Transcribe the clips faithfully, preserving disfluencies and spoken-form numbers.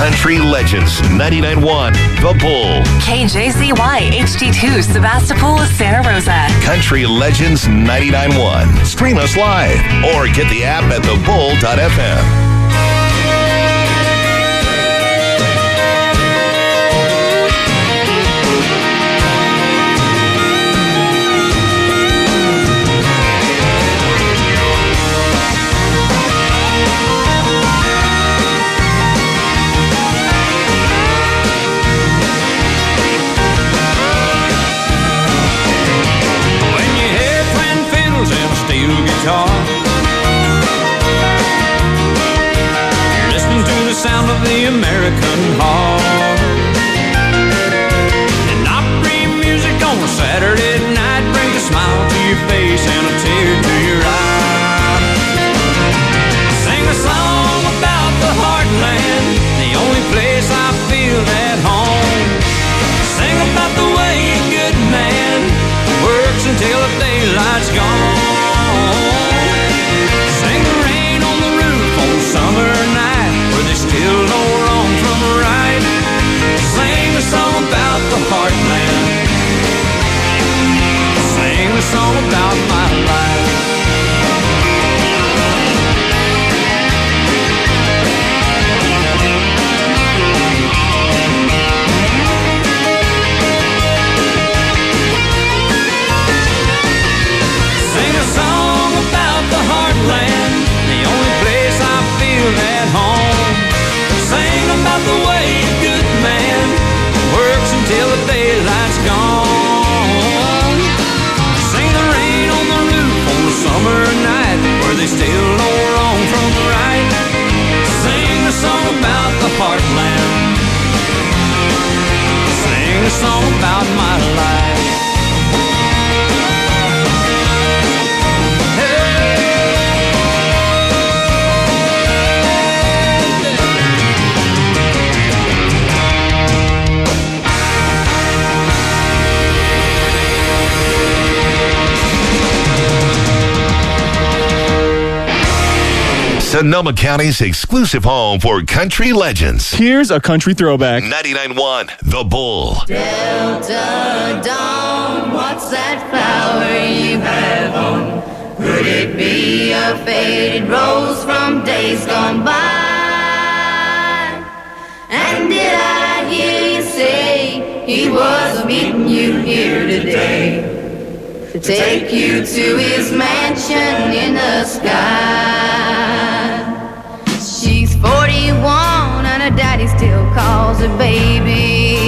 Country Legends ninety-nine point one, The Bull. K J Z Y H D two, Sebastopol, Santa Rosa. Country Legends ninety-nine point one. Stream us live or get the app at the bull dot f m. You're listening to the sound of the American heart. And Opry music on a Saturday night brings a smile to your face and a tear to your eye. Sing a song about the heartland, the only place I feel at home. Sing about the way a good man works until the daylight's gone. Summer night where there's still no wrong from right. Sing a song about the heartland. Sing a song about my life. Sing a song about the heartland, the only place I feel at home. Sing about the way a good man works until the daylight's gone. Sing the rain on the roof on a summer night where there's still no wrong from right. Sing a song about the heartland. Sing a song about my life. Sonoma County's exclusive home for country legends. Here's a country throwback. ninety-nine point one, The Bull. Delta Dawn, what's that flower you have on? Could it be a faded rose from days gone by? And did I hear you say he was meeting you here today to take you to his mansion in the sky? She's forty-one and her daddy still calls her baby.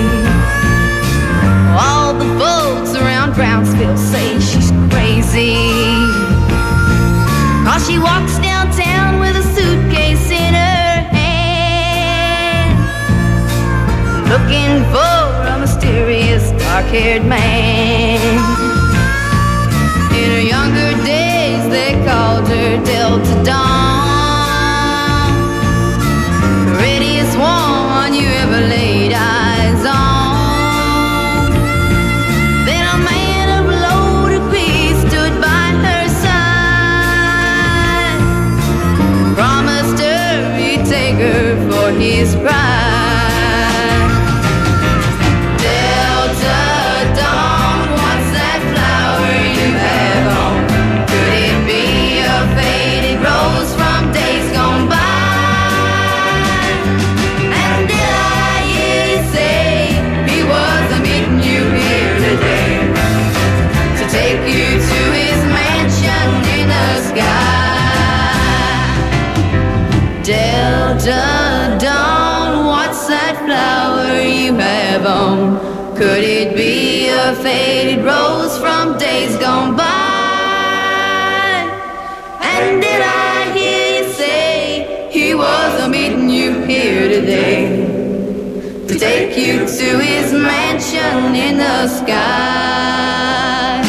All the folks around Brownsville say she's crazy, 'cause she walks downtown with a suitcase in her hand, looking for a mysterious dark-haired man. In her younger days they called her Delta Dawn, the readiest one you ever laid eyes on. Then a man of loaded peace stood by her side, promised her he'd take her for his bride. Delta Dawn, what's that flower you have on? Could it be a faded rose from days gone by? And did I hear you say he was meeting you here today to take you to his mansion in the sky? Delta Dawn, what's that flower you have on? Could it be a faded rose from days gone by? And did I hear you say he was meeting you here today to take you to his mansion in the sky?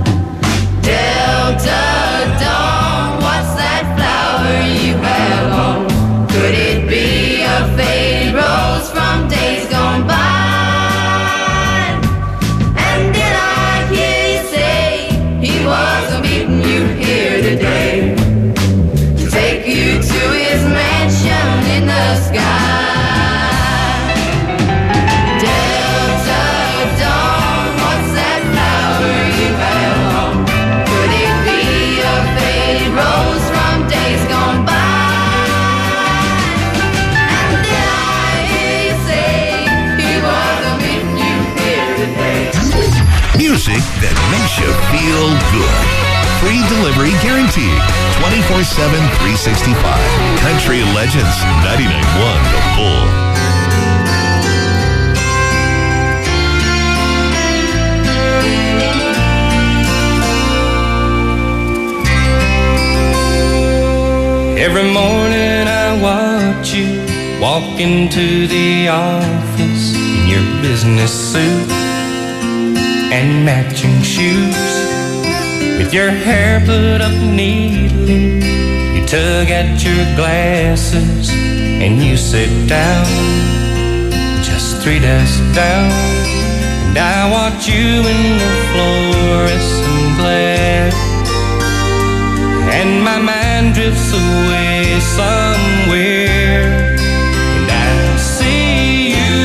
Delta Dawn, what's that flower you have on? Could it be a faded rose from days gone by? And did I hear you say he was meeting you here today to take you to his mansion in the sky? music that makes you feel good. Free delivery guaranteed. twenty-four seven, three sixty-five. Country Legends ninety-nine point one The Bull. Every morning I watch you walk into the office in your business suit and matching shoes. With your hair put up neatly, you tug at your glasses and you sit down, just three desks down. And I watch you in the fluorescent glare, and my mind drifts away somewhere, and I see you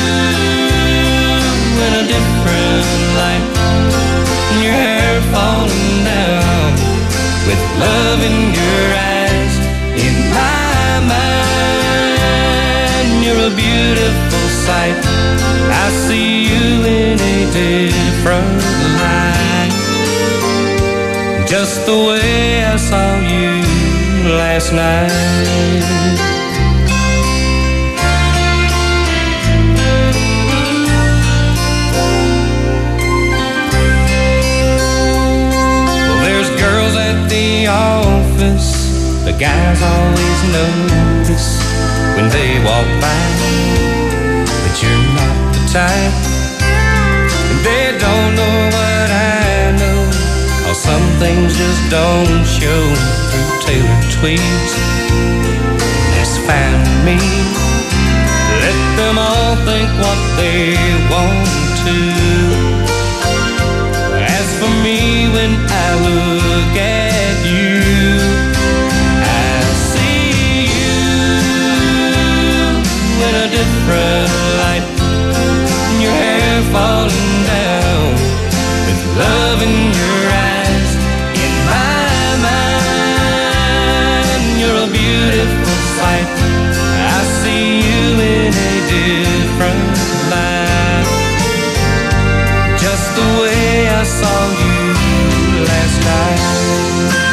in a different light, and your hair falling down, with love in your eyes. In my mind, you're a beautiful sight. I see you in a different light, just the way I saw you last night. Well, there's girls at the office, the guys always notice when they walk by, but you're not the type, and they don't know what I know. Some things just don't show through tailored tweeds. That's fine with me. Let them all think what they want to. As for me, when I look at you, I see you in a different light. Your hair falling down with love in your eyes. I see you in a different light, just the way I saw you last night.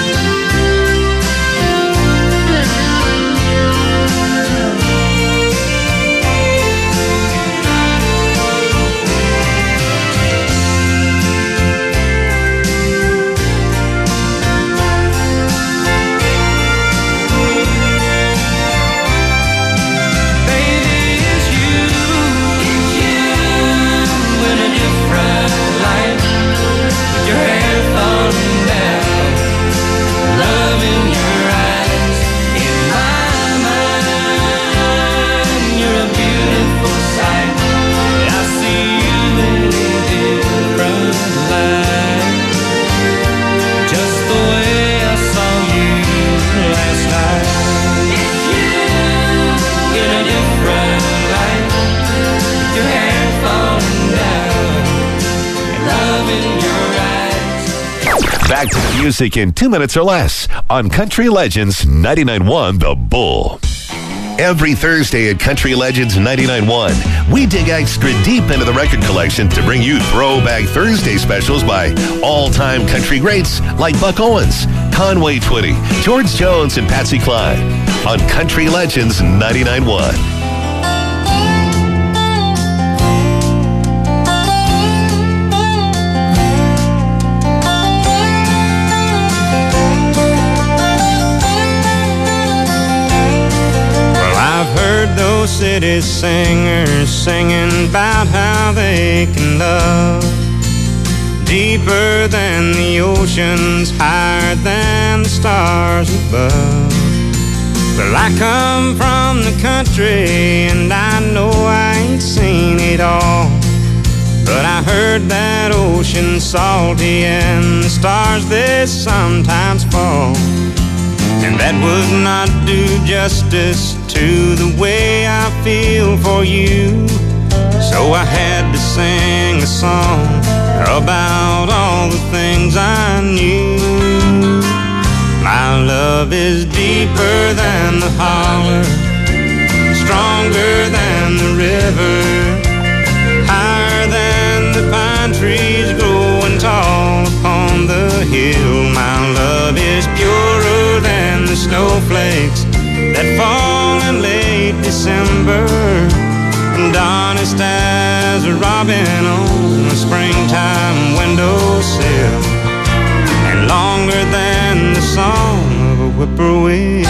Back to the music in two minutes or less on Country Legends ninety-nine point one The Bull. Every Thursday at Country Legends ninety-nine point one, we dig extra deep into the record collection to bring you Throwback Thursday specials by all-time country greats like Buck Owens, Conway Twitty, George Jones, and Patsy Cline on Country Legends ninety-nine point one. Those city singers singing about how they can love deeper than the oceans, higher than the stars above. Well, I come from the country and I know I ain't seen it all, but I heard that ocean's salty and the stars they sometimes fall, and that would not do justice to the way I feel for you. So I had to sing a song about all the things I knew. My love is deeper than the holler, stronger than the river, higher than the pine trees growing honest as a robin on a springtime windowsill, and longer than the song of a whippoorwill.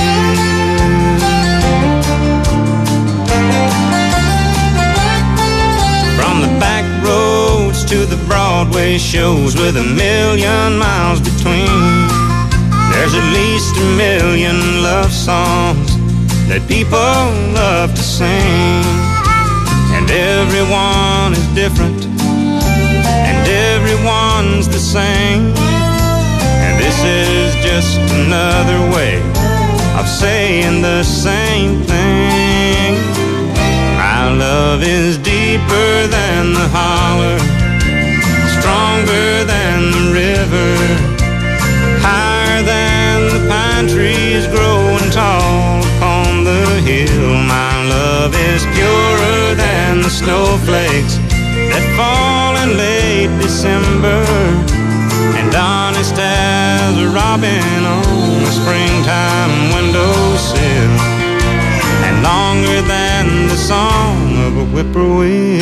From the back roads to the Broadway shows with a million miles between, there's at least a million love songs that people love to sing. And everyone is different, and everyone's the same. And this is just another way of saying the same thing. My love is deeper than the holler, stronger than the river, higher than the pine trees growing tall upon the hill. My love is purer than the snowflakes that fall in late December, and honest as a robin on a springtime windowsill, and longer than the song of a whippoorwill.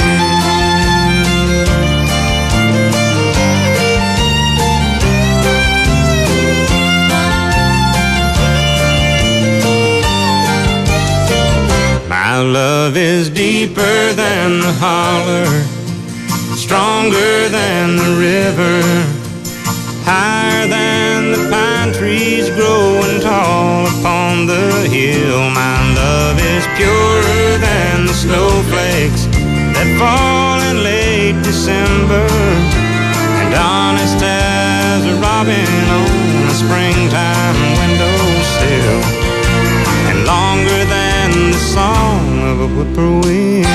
My love is deeper than the holler, stronger than the river, higher than the pine trees growing tall upon the hill. My love is purer than the snowflakes that fall in late December, and honest as a robin on a springtime windowsill, and longer than the song of a whippoorwill.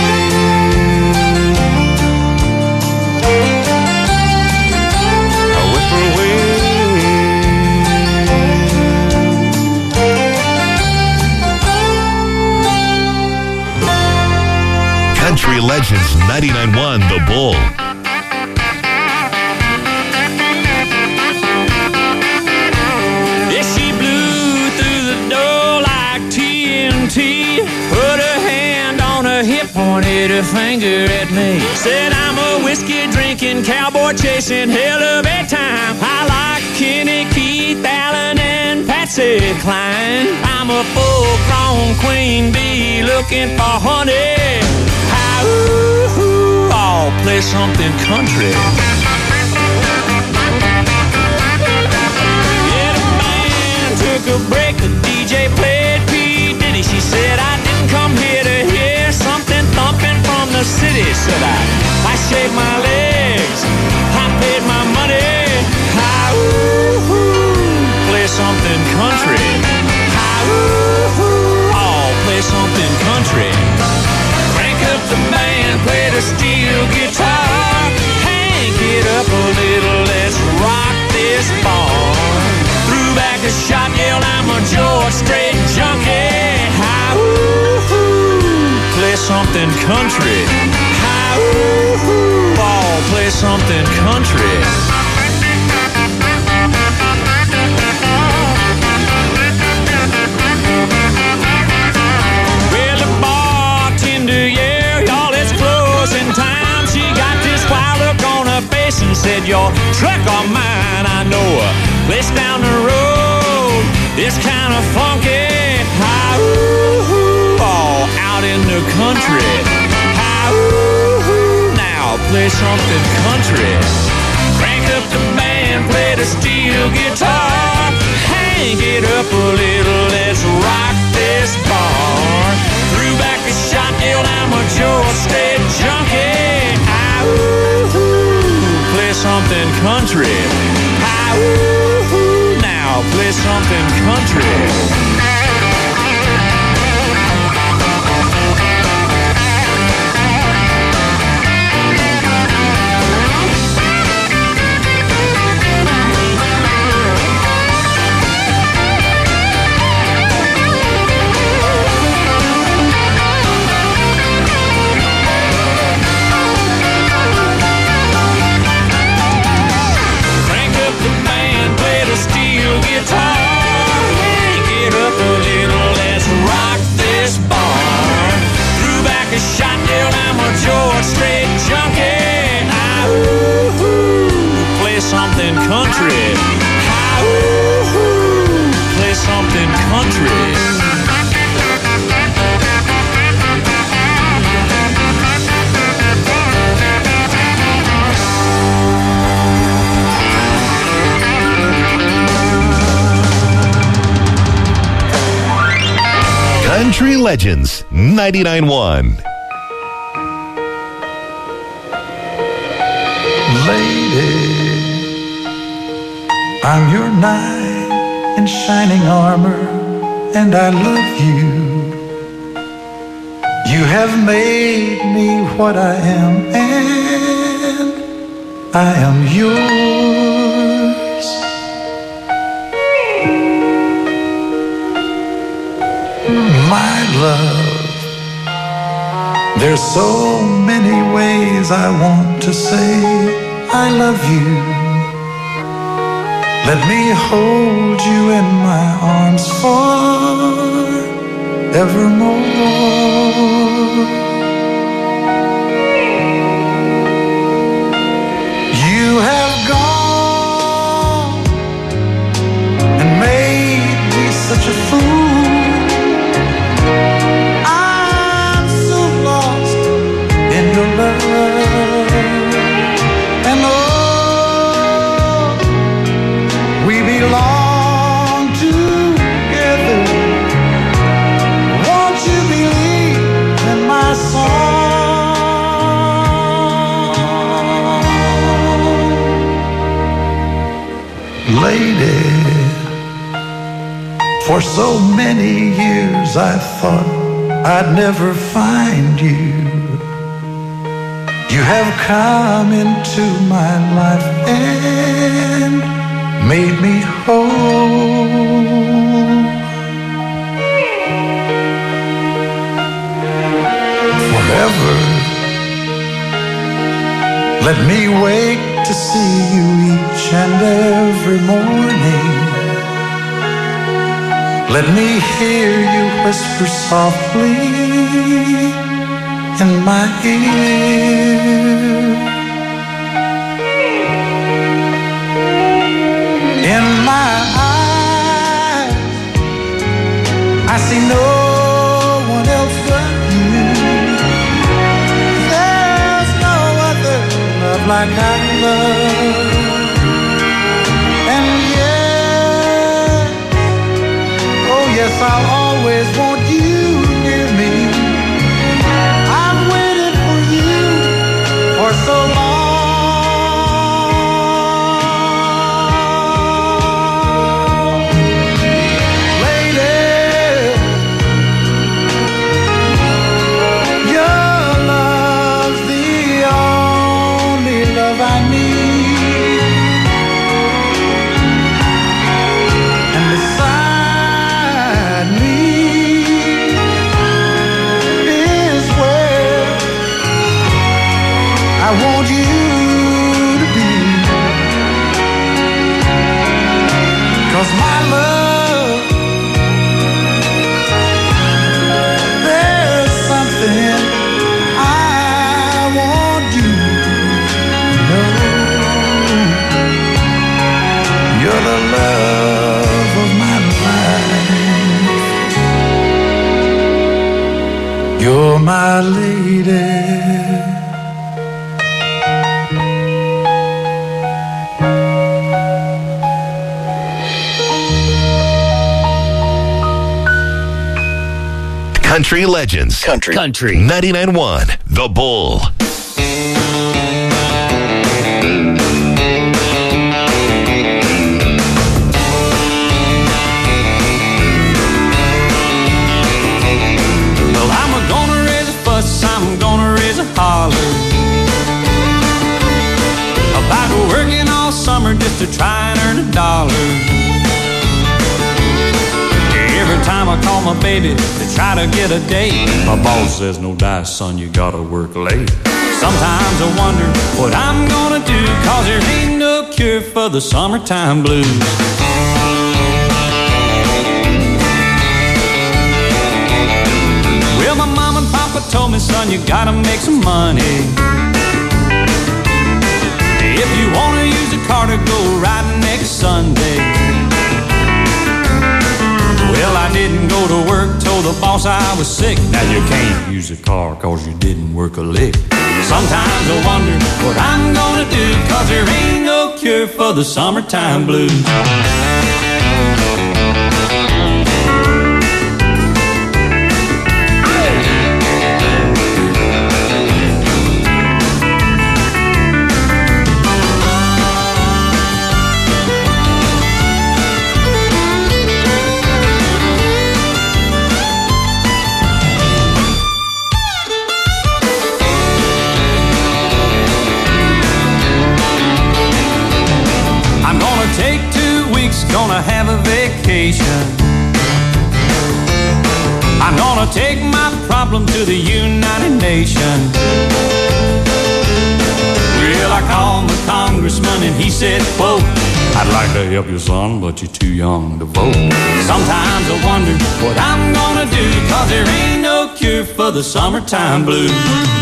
A whippoorwill. Country Legends ninety-nine point one The Bull. Yeah, she blew through the door like T N T, put her hand on her hip, pointed her finger at me, said I'm a whiskey drinking, cowboy chasing hell of a time. I like Kenny, Keith, Allen, and Patsy Cline. I'm a full-grown queen bee looking for honey. How, ooh, ooh, I'll play something country. Yeah, the band took a break, the D J played P. Diddy. She said I didn't come here to hear something thumping from the city. Said I, I shaved my legs, I paid my money. How, ooh, ooh, play something country. How, ooh, ooh, I'll play something country. Crank up the band, play the steel guitar. Hank it up a little, let's rock this bar. Threw back a shot, yelled I'm a George Strait junkie. How, ooh, ooh, play something country. How, ooh, ooh, ball, play something country. Well, the bartender, yeah, y'all, it's closing time. She got this wild look on her face and said, your truck or mine, I know a place down the road. It's kind of funky. How, ooh, ooh, all out in the country. How, ooh, ooh, now play something country. Crank up the band, play the steel guitar. Hang it up a little, let's rock this bar. Threw back a shot, yelled I'm a George Strait junkie. How, ooh, ooh, play something country. How, ooh, ooh, now play something country. Guitar, hang Country Legends ninety-nine point one. Lady, I'm your knight in shining armor, and I love you. You have made me what I am, and I am yours. My love, there's so many ways I want to say I love you. Let me hold you in my arms forevermore. You have gone and made me such a fool. I'm so lost in your love. And oh, we belong together. Won't you believe in my song? Lady, for so many years I thought I'd never find you. You have come into my life and made me whole. Forever, let me wake to see you each and every morning. Let me hear you whisper softly in my ear. In my eyes, I see no one else but you. There's no other love like I love. And yes, oh yes, I'll always want you near me. I've waited for you for so long. Lady, your love's the only love I need. And beside me is where I want you to be. 'Cause my love, there's something I want you to know. You're the love of my life. You're my lady. Country Legends. Country. Country. ninety-nine point one. The Bull. Well, I'm gonna raise a fuss, I'm gonna raise a holler about working all summer just to try and earn a dollar. Every time I call my baby to try to get a date, my boss says, no dice, son, you gotta work late. Sometimes I wonder what I'm gonna do, 'cause there ain't no cure for the summertime blues. Well, my mom and papa told me, son, you gotta make some money. If you wanna use the car to go riding next Sunday. Well, I didn't go to work, told the boss I was sick. Now you can't use a car 'cause you didn't work a lick. Sometimes I wonder what I'm gonna do, 'cause there ain't no cure for the summertime blues. Gonna take my problem to the United Nations. Well, I called my congressman and he said, quote, I'd like to help you, son, but you're too young to vote. Sometimes I wonder what I'm gonna do, cause there ain't no cure for the summertime blues.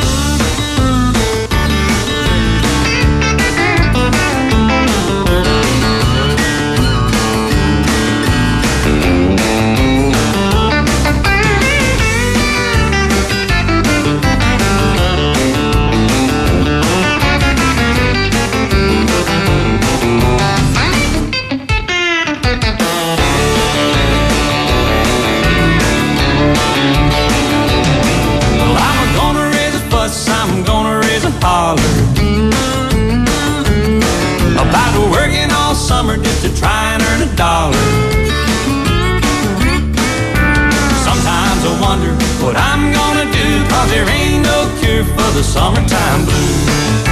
About working all summer just to try and earn a dollar. Sometimes I wonder what I'm gonna do, cause there ain't no cure for the summertime blues.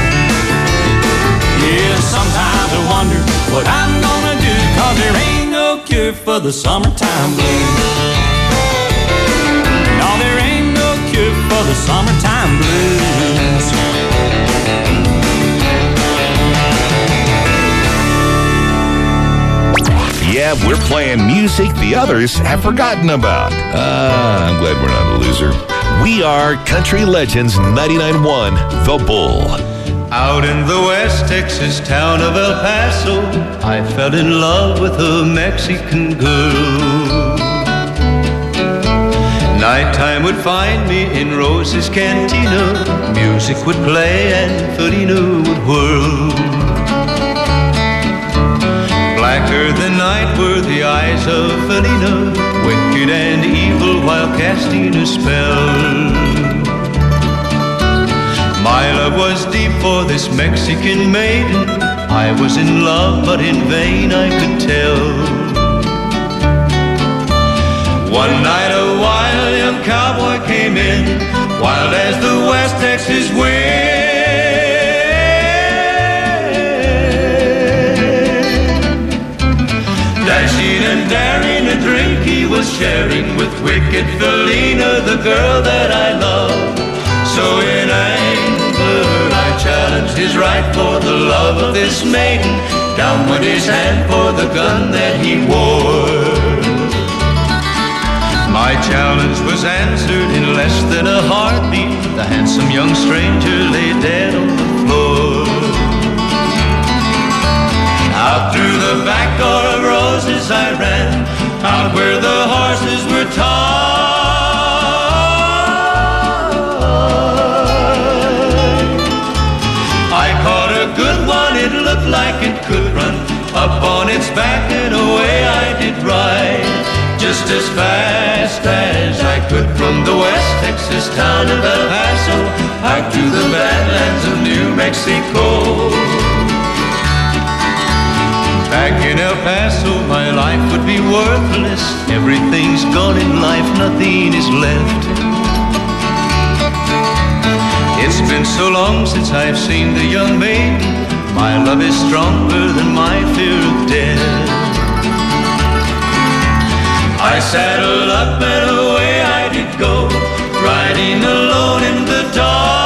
Yeah, sometimes I wonder what I'm gonna do, cause there ain't no cure for the summertime blues. No, there ain't no cure for the summertime blues. Yeah, we're playing music the others have forgotten about. Ah, I'm glad we're not a loser. We are Country Legends ninety-nine point one, The Bull. Out in the West Texas town of El Paso, I fell in love with a Mexican girl. Nighttime would find me in Rose's Cantina. Music would play and Felina would whirl. Blacker than night were the eyes of Felina, wicked and evil while casting a spell. My love was deep for this Mexican maiden. I was in love, but in vain I could tell. One night a wild young cowboy came in, wild as the West Texas wind. Dashing and daring, a drink he was sharing with wicked Felina, the girl that I love. So in anger I challenged his right for the love of this maiden. Down went his hand for the gun that he wore. My challenge was answered in less than a heartbeat. The handsome young stranger lay dead on the floor. Out through the back door of Roses I ran, out where the horses were tied. I caught a good one, it looked like it could run. Up on its back and away I did ride, just as fast as I could from the West Texas town of El Paso out to the badlands of New Mexico. Back in El Paso, my life would be worthless. Everything's gone in life, nothing is left. It's been so long since I've seen the young maiden. My love is stronger than my fear of death. I saddled up and away I did go, riding alone in the dark.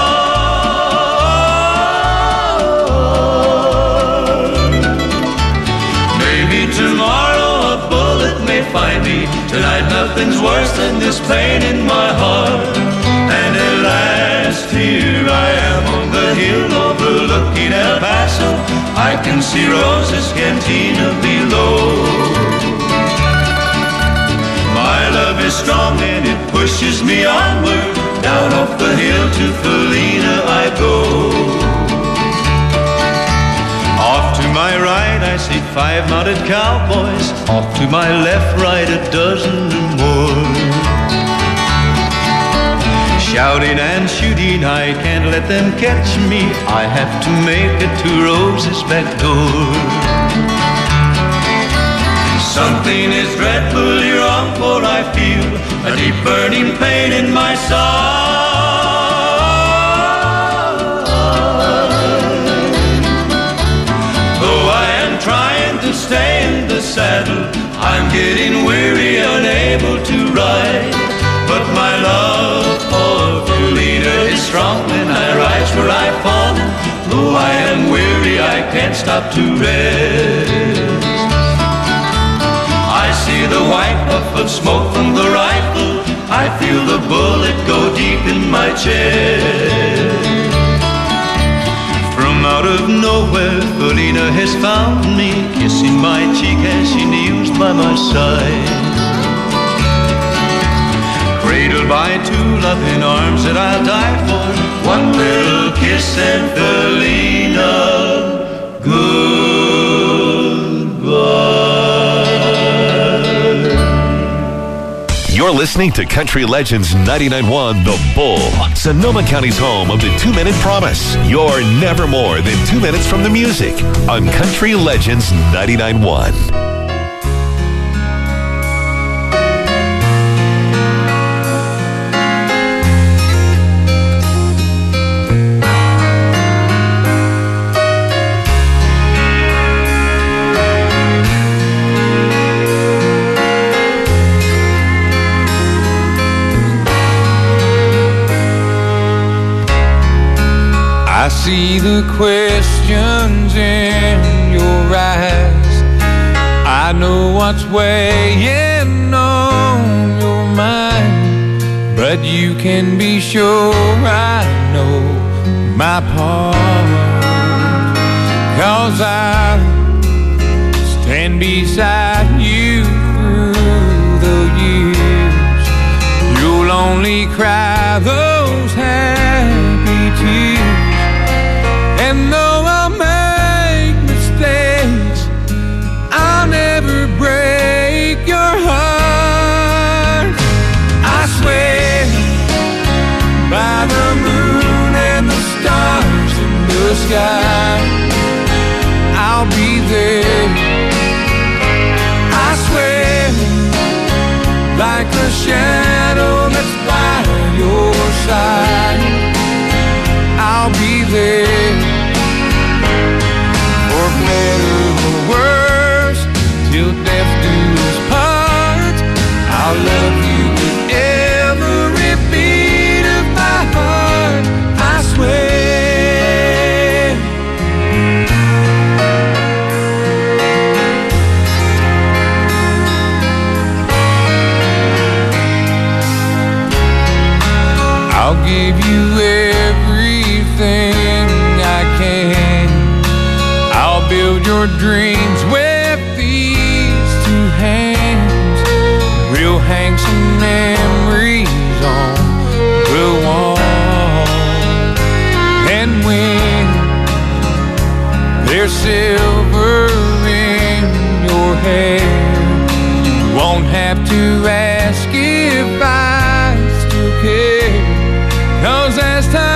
Tomorrow a bullet may find me. Tonight nothing's worse than this pain in my heart. And at last here I am on the hill overlooking El Paso. I can see Rose's Cantina below. My love is strong and it pushes me onward. Down off the hill to Felina I go. Off to my right I see five mounted cowboys. Off to my left, right, a dozen or more. Shouting and shooting, I can't let them catch me. I have to make it to Rose's back door. Something is dreadfully wrong, for I feel a deep burning pain in my soul. Stay in the saddle, I'm getting weary, unable to ride. But my love for Felina is strong, and I rise where I've fallen. Though I am weary, I can't stop to rest. I see the white puff of smoke from the rifle. I feel the bullet go deep in my chest. From out of nowhere, Felina has found me, kissing my cheek as she kneels by my side. Cradled by two loving arms that I'll die for. One little kiss and Felina, goodbye. You're listening to Country Legends ninety-nine point one The Bull, Sonoma County's home of the two-minute promise. You're never more than two minutes from the music on Country Legends ninety-nine point one. I see the questions in your eyes. I know what's weighing on your mind, but you can be sure I know my part. 'Cause I stand beside you through the years. You'll only cry those happy tears. And though I'll make mistakes, I'll never break your heart. I swear by the moon and the stars in the sky, I'll be there. I swear like a shadow that's by your side, I'll be there. For better or worse, till death do us part, I'll love you with every beat of my heart, I swear. I'll give you everything I can. I'll build your dreams with these two hands. We'll hang some memories on the wall. And when there's silver in your hair, you won't have to ask if I still care. 'Cause as time